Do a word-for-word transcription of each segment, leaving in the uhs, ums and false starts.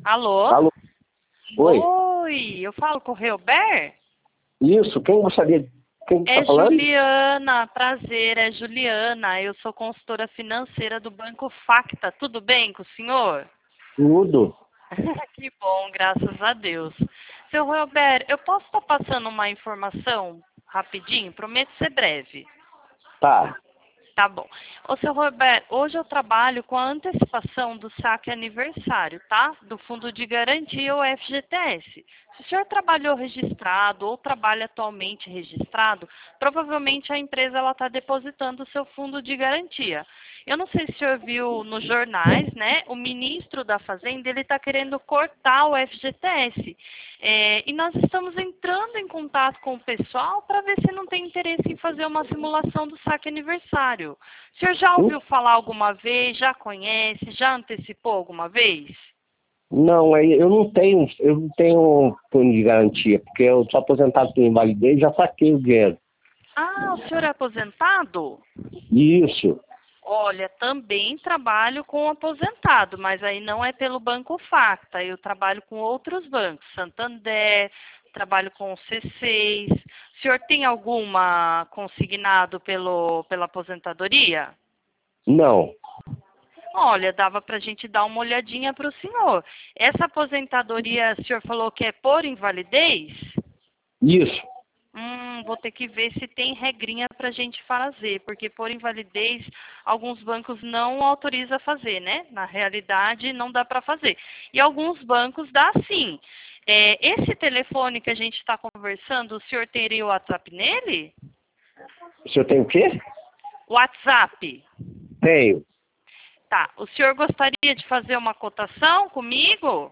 Alô? Alô? Oi? Oi, eu falo com o Reubert? Isso, quem gostaria? Quem É está falando? Juliana, prazer, é Juliana. Eu sou consultora financeira do Banco Facta. Tudo bem com o senhor? Tudo. Que bom, graças a Deus. Seu Reubert, eu posso estar passando uma informação rapidinho? Prometo ser breve. Tá. Tá bom. Ô, seu Roberto, hoje eu trabalho com a antecipação do saque aniversário, tá? Do Fundo de Garantia, o F G T S. Se o senhor trabalhou registrado ou trabalha atualmente registrado, provavelmente a empresa ela está depositando o seu fundo de garantia. Eu não sei se o senhor viu nos jornais, né? O ministro da Fazenda, ele está querendo cortar o F G T S. É, e nós estamos entrando em contato com o pessoal para ver se não tem interesse em fazer uma simulação do saque aniversário. O senhor já ouviu falar alguma vez? Já conhece? Já antecipou alguma vez? Não, aí eu não tenho, eu não tenho fundo de garantia, porque eu sou aposentado por invalidez e já saquei o dinheiro. Ah, o senhor é aposentado? Isso. Olha, também trabalho com aposentado, mas aí não é pelo Banco Facta. Eu trabalho com outros bancos, Santander, trabalho com o C seis. O senhor tem alguma consignado pelo, pela aposentadoria? Não. Olha, dava para a gente dar uma olhadinha para o senhor. Essa aposentadoria, o senhor falou que é por invalidez? Isso. Hum, vou ter que ver se tem regrinha para a gente fazer, porque por invalidez alguns bancos não autorizam a fazer, né? Na realidade não dá para fazer. E alguns bancos dá sim. É, esse telefone que a gente está conversando, o senhor teria o WhatsApp nele? O senhor tem o quê? WhatsApp. Tenho. Tá. O senhor gostaria de fazer uma cotação comigo?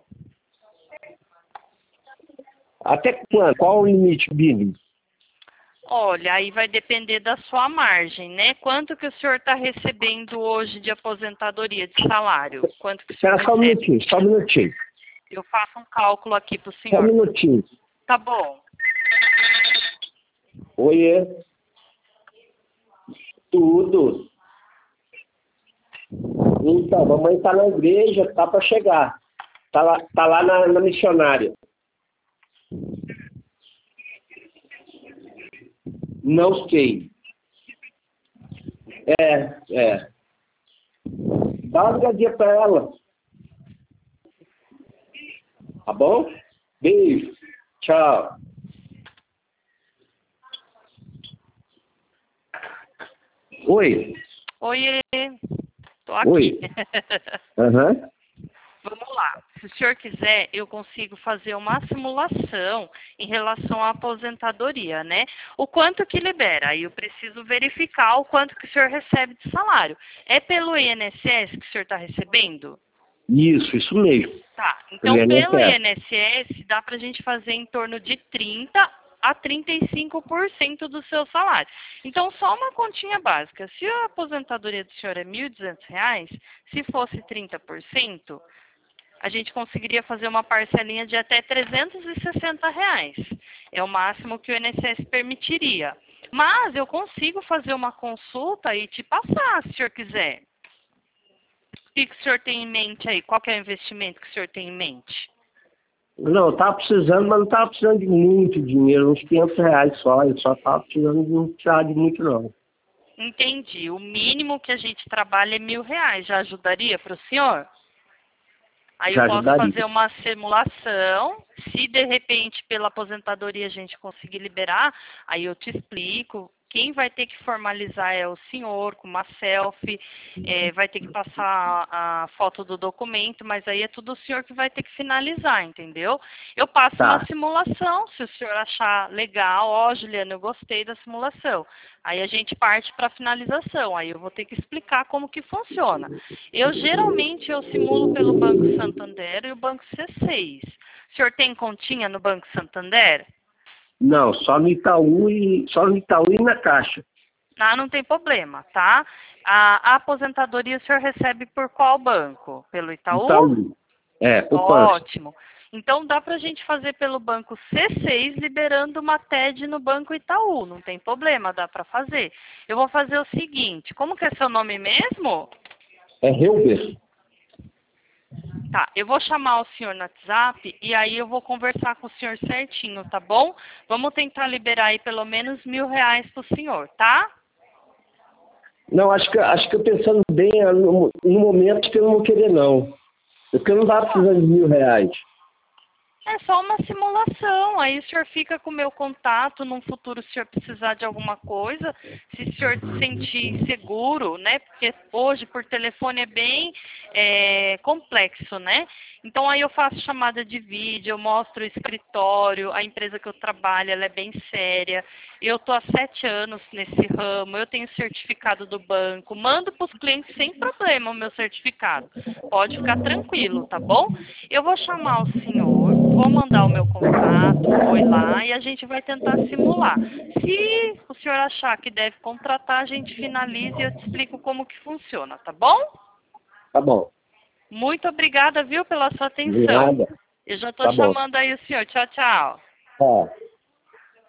Até quando? Qual o limite mínimo? Olha, aí vai depender da sua margem, né? Quanto que o senhor está recebendo hoje de aposentadoria, de salário? Quanto que o senhor Espera só um recebe? minutinho, só um minutinho. Eu faço um cálculo aqui para o Só um senhor. minutinho. Tá bom. Oiê. Tudo. Então, mamãe tá na igreja, tá para chegar. Tá lá, tá lá na, na missionária. Não sei. É, é. Dá uma ligadinha pra ela. Tá bom? Beijo. Tchau. Oi. Oiê, tô aqui. Oi. Aham. Vamos lá. Se o senhor quiser, eu consigo fazer uma simulação em relação à aposentadoria, né? O quanto que libera? Aí eu preciso verificar o quanto que o senhor recebe de salário. É pelo I N S S que o senhor está recebendo? Isso, isso mesmo. Tá. Então, Pelo pelo I N S S. I N S S, dá pra gente fazer em torno de trinta a trinta e cinco por cento do seu salário. Então, só uma continha básica. Se a aposentadoria do senhor é mil e duzentos reais, se fosse trinta por cento, a gente conseguiria fazer uma parcelinha de até trezentos e sessenta reais. É o máximo que o I N S S permitiria. Mas eu consigo fazer uma consulta e te passar, se o senhor quiser. O que, que o senhor tem em mente aí? Qual que é o investimento que o senhor tem em mente? Não, eu tava precisando, mas não tava precisando de muito dinheiro, uns quinhentos reais só. Eu só tava precisando de não precisar de muito, não. Entendi. O mínimo que a gente trabalha é mil reais. Já ajudaria para o senhor? Aí eu Já posso ajudaria. fazer uma simulação. Se de repente pela aposentadoria a gente conseguir liberar, aí eu te explico. Quem vai ter que formalizar é o senhor, com uma selfie, é, vai ter que passar a foto do documento, mas aí é tudo o senhor que vai ter que finalizar, entendeu? Eu passo Tá. uma simulação, se o senhor achar legal, ó, Juliana, eu gostei da simulação. Aí a gente parte para a finalização, aí eu vou ter que explicar como que funciona. Eu geralmente eu simulo pelo Banco Santander e o Banco C seis. O senhor tem continha no Banco Santander? Não, só no Itaú e só no Itaú e na Caixa. Ah, não tem problema, tá? A, a aposentadoria o senhor recebe por qual banco? Pelo Itaú? Itaú. É, poupança. Ótimo. Então dá pra gente fazer pelo Banco C seis liberando uma T E D no Banco Itaú. Não tem problema, dá pra fazer. Eu vou fazer o seguinte, como que é seu nome mesmo? É Helber. Tá, eu vou chamar o senhor no WhatsApp e aí eu vou conversar com o senhor certinho, tá bom? Vamos tentar liberar aí pelo menos mil reais pro senhor, tá? Não, acho que, acho que eu pensando bem, no, no momento que eu não vou querer, não. Porque eu não estava precisando de mil reais. É só uma simulação, aí o senhor fica com o meu contato, num futuro se o senhor precisar de alguma coisa, se o senhor se sentir seguro, né, porque hoje por telefone é bem é, complexo, né, então aí eu faço chamada de vídeo, eu mostro o escritório, a empresa que eu trabalho, ela é bem séria, eu tô há sete anos nesse ramo, eu tenho certificado do banco, mando para os clientes sem problema o meu certificado, pode ficar tranquilo, tá bom? Eu vou chamar o senhor, vou mandar o meu contato, foi lá e a gente vai tentar simular. Se o senhor achar que deve contratar, a gente finaliza e eu te explico como que funciona, tá bom? Tá bom. Muito obrigada, viu, pela sua atenção. Obrigada. Eu já estou Tá bom. chamando aí o senhor. Tchau, tchau. Ó.